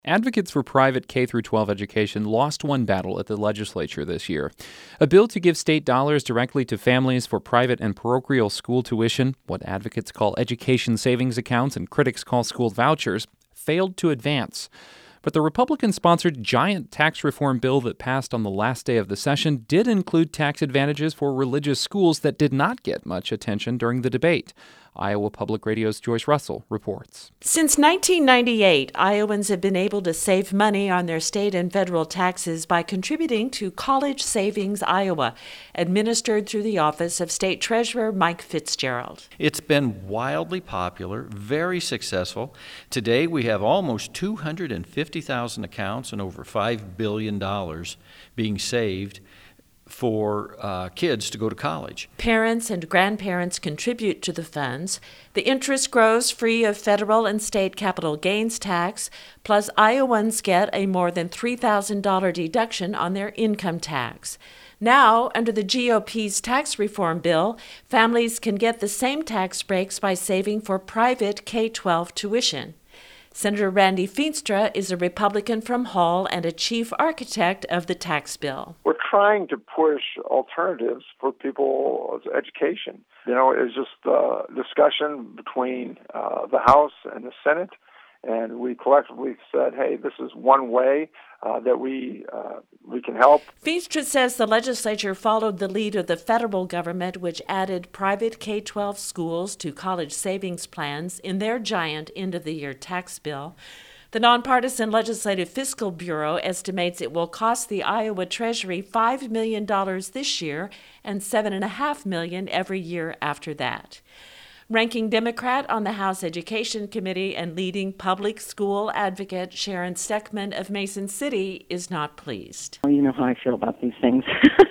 Advocates for private K-12 education lost one battle at the legislature this year. A bill to give state dollars directly to families for private and parochial school tuition, what advocates call education savings accounts and critics call school vouchers, failed to advance. But the Republican-sponsored giant tax reform bill that passed on the last day of the session did include tax advantages for religious schools that did not get much attention during the debate. Iowa Public Radio's Joyce Russell reports. Since 1998, Iowans have been able to save money on their state and federal taxes by contributing to College Savings Iowa, administered through the Office of State Treasurer Mike Fitzgerald. It's been wildly popular, very successful. Today we have almost 250,000 accounts and over $5 billion being saved for kids to go to college. Parents and grandparents contribute to the funds. The interest grows free of federal and state capital gains tax, plus Iowans get a more than $3,000 deduction on their income tax. Now, under the GOP's tax reform bill, families can get the same tax breaks by saving for private K-12 tuition. Senator Randy Feenstra is a Republican from Hall and a chief architect of the tax bill. We're trying to push alternatives for people's education. It's just a discussion between the House and the Senate, and we collectively said, hey, this is one way that we can help. Feenstra says the legislature followed the lead of the federal government, which added private K-12 schools to college savings plans in their giant end-of-the-year tax bill. The Nonpartisan Legislative Fiscal Bureau estimates it will cost the Iowa Treasury $5 million this year and $7.5 million every year after that. Ranking Democrat on the House Education Committee and leading public school advocate Sharon Steckman of Mason City is not pleased. Well, you know how I feel about these things.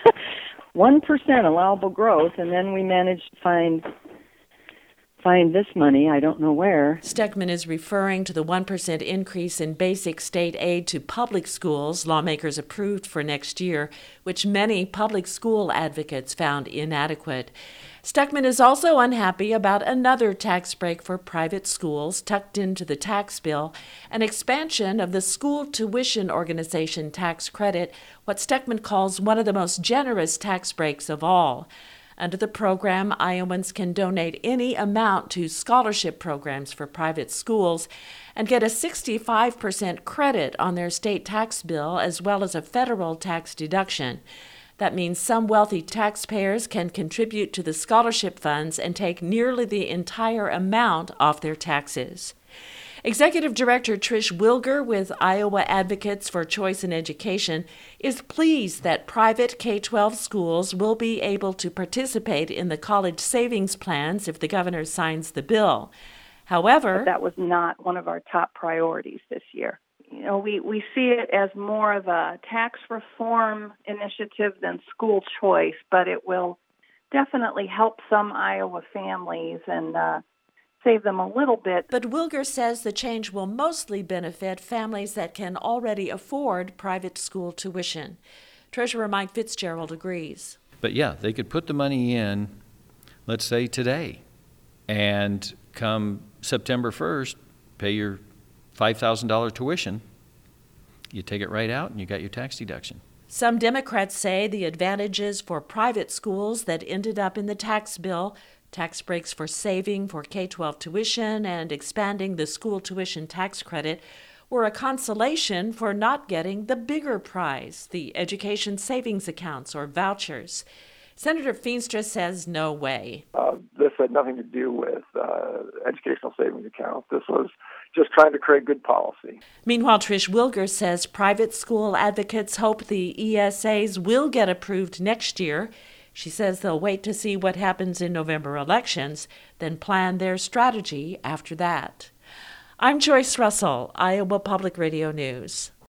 1% allowable growth, and then we managed to find this money, I don't know where. Steckman is referring to the 1% increase in basic state aid to public schools lawmakers approved for next year, which many public school advocates found inadequate. Steckman is also unhappy about another tax break for private schools tucked into the tax bill, an expansion of the school tuition organization tax credit, what Steckman calls one of the most generous tax breaks of all. Under the program, Iowans can donate any amount to scholarship programs for private schools and get a 65% credit on their state tax bill as well as a federal tax deduction. That means some wealthy taxpayers can contribute to the scholarship funds and take nearly the entire amount off their taxes. Executive Director Trish Wilger with Iowa Advocates for Choice in Education is pleased that private K-12 schools will be able to participate in the college savings plans if the governor signs the bill. However, that was not one of our top priorities this year. We see it as more of a tax reform initiative than school choice, but it will definitely help some Iowa families and save them a little bit. But Wilger says the change will mostly benefit families that can already afford private school tuition. Treasurer Mike Fitzgerald agrees. But yeah, they could put the money in, let's say today, and come September 1st, pay your $5,000 tuition. You take it right out and you got your tax deduction. Some Democrats say the advantages for private schools that ended up in the tax bill, tax breaks for saving for K-12 tuition and expanding the school tuition tax credit, were a consolation for not getting the bigger prize, the education savings accounts or vouchers. Senator Feenstra says no way. This had nothing to do with educational savings accounts. This was just trying to create good policy. Meanwhile, Trish Wilger says private school advocates hope the ESAs will get approved next year. She says they'll wait to see what happens in November elections, then plan their strategy after that. I'm Joyce Russell, Iowa Public Radio News.